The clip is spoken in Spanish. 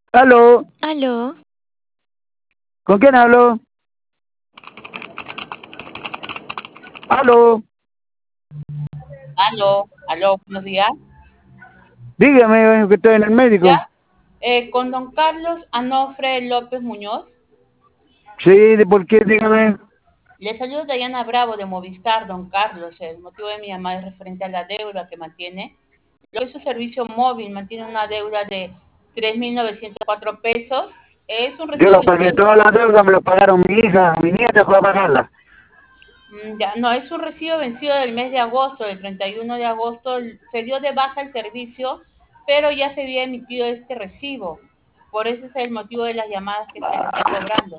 ¿Aló? Aló, ¿Con quién hablo? ¿Aló? Aló, aló, buenos días. Dígame, que estoy en el médico. ¿Ya? Con don Carlos Anofre López Muñoz. Sí, ¿de por qué? Dígame. Le saludo Dayana Bravo de Movistar, don Carlos. El motivo de mi llamada es referente a la deuda que mantiene. Lo que es su servicio móvil, mantiene una deuda de 3.904 pesos. Es un Yo recibo lo pagué vencido. todas las deudas, me lo pagaron mi hija, mi nieta fue a pagarla. Ya, no, es un recibo vencido del mes de agosto, del 31 de agosto. Se dio de baja el servicio, pero ya se había emitido este recibo. Por eso es el motivo de las llamadas que se le está cobrando.